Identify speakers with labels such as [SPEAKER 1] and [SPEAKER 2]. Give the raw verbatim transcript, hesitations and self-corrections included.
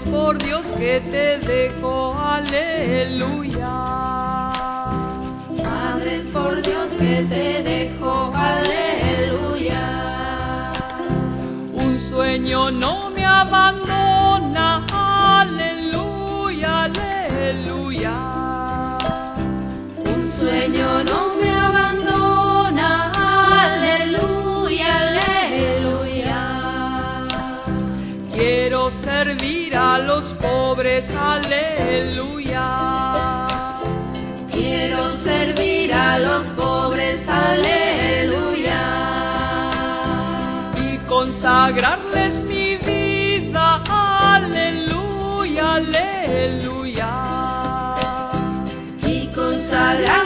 [SPEAKER 1] Madres por Dios que te dejo, aleluya.
[SPEAKER 2] Madres por Dios que te dejo, aleluya.
[SPEAKER 1] Un sueño no me abandona, aleluya, aleluya.
[SPEAKER 2] Un sueño no me abandona, aleluya, aleluya.
[SPEAKER 1] Quiero servir a los pobres, aleluya.
[SPEAKER 2] Quiero servir a los pobres, aleluya.
[SPEAKER 1] Y consagrarles mi vida, aleluya, aleluya.
[SPEAKER 2] Y consagrar